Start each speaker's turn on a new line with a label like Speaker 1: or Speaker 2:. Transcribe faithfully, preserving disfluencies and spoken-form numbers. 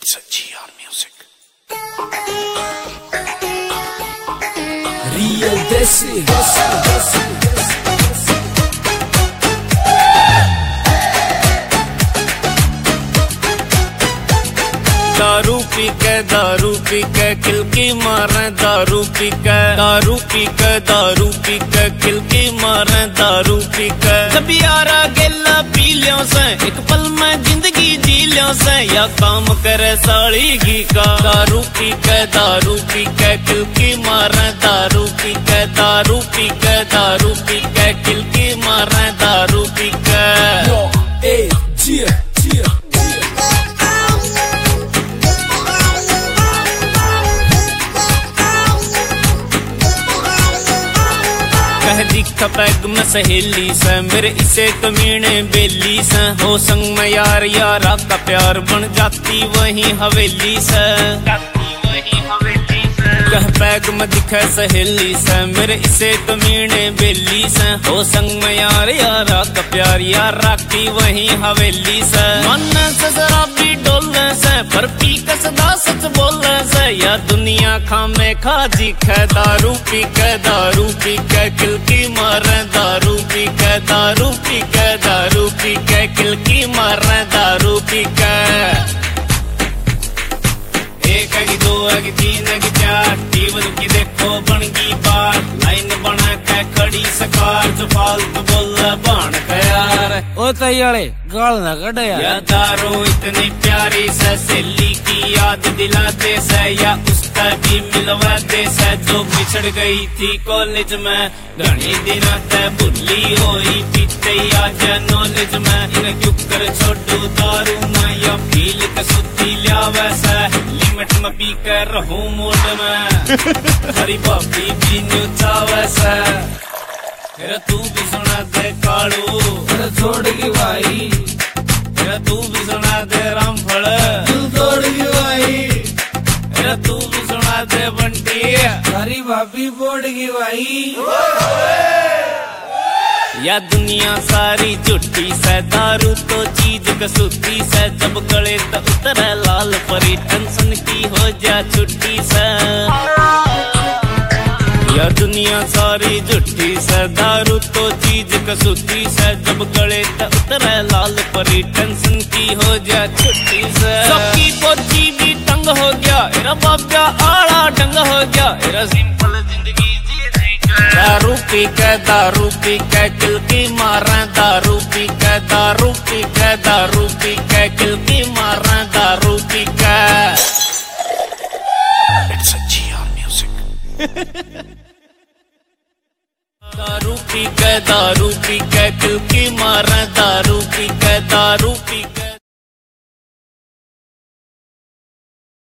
Speaker 1: It's a G R music.
Speaker 2: Real Desi, Desi, Desi, Desi.
Speaker 3: दारू पी के दारू पी के किलकी मारे दारू पी के दारू पी के दारू पी के किलकी मारे दारू पी के जब यारा गेला पी लियो से एक पल में जिंदगी जी लियो से या काम करे साड़ी घी का दारू पी के दारू पी के किलकी मारे दारू पी के दारू पी के दारू पी के किलकी मारे दारू पी के
Speaker 2: Yo, hey, cheer, cheer.
Speaker 3: कह दिखा पैग में सहेली से मेरे इसे कमीने बेली से हो संग में यार यारा का प्यार बन जाती वही हवेली से कह पैग में दिखे सहेली से मेरे इसे कमीने बेली से हो संग में यार यारा का प्यार यार राखी वही हवेली से मन से शराबी डोलने से पर पी के सदा सच बोलने से या दुनिया खामे खाजी खे दारू पी के दारू पी के किलकी मारे दारू पी के दारू पी के दारू पी के किलकी मारे दारू पी के एक आगे दो आगे तीन आगे चार टीवल की देखो बन गई बार लाइन बना के खड़ी सकार जो फालतू बोला बन का यार
Speaker 4: ओ तैयारे गाल ना कट यार
Speaker 3: या दारू इतनी प्यारी से सहेली की याद दिलाते से या उसका भी मिलवाते से जो बिछड़ गई थी कॉलेज में घनी दिन तक भूली होई पीते आज नॉलेज में इन क्यों कर छोड़ू दारू ना या फील का सुती लिया वैसा लिमिट में पी कर रहूं मोड में हरी बापी भी न्यूचा वैसा फिर तू भी सुना दे कालू
Speaker 2: फिर छोड़ की भाई,
Speaker 3: फिर तू भी सुना दे रामफल
Speaker 2: दिल तोड़ की भाई,
Speaker 3: फिर तू भी सुना दे बंटी
Speaker 2: हरी भाभी बोड़ की भाई।
Speaker 3: या दुनिया सारी झूठी से दारू तो चीज कसूती से जब गले तो उतरे लाल परी टेंशन की हो जा छुट्टी से या दुनिया सारी झूठी से दारू तो चीज कसूती से जब गले तो उतरे लाल परी टेंशन की हो जा छुट्टी से सबकी पोची भी तंग हो गया एरा बाबा आड़ा डंग हो गया एरा सिंपल जिंदगी दारू पी के दारू पी के किलकी मारे दारू पी के दारू पी के दारू पी के किलकी मारे दारू पी के
Speaker 1: It's a G R music.
Speaker 3: दारू पी के दारू पी के किलकी मारे दारू पी के दारू पी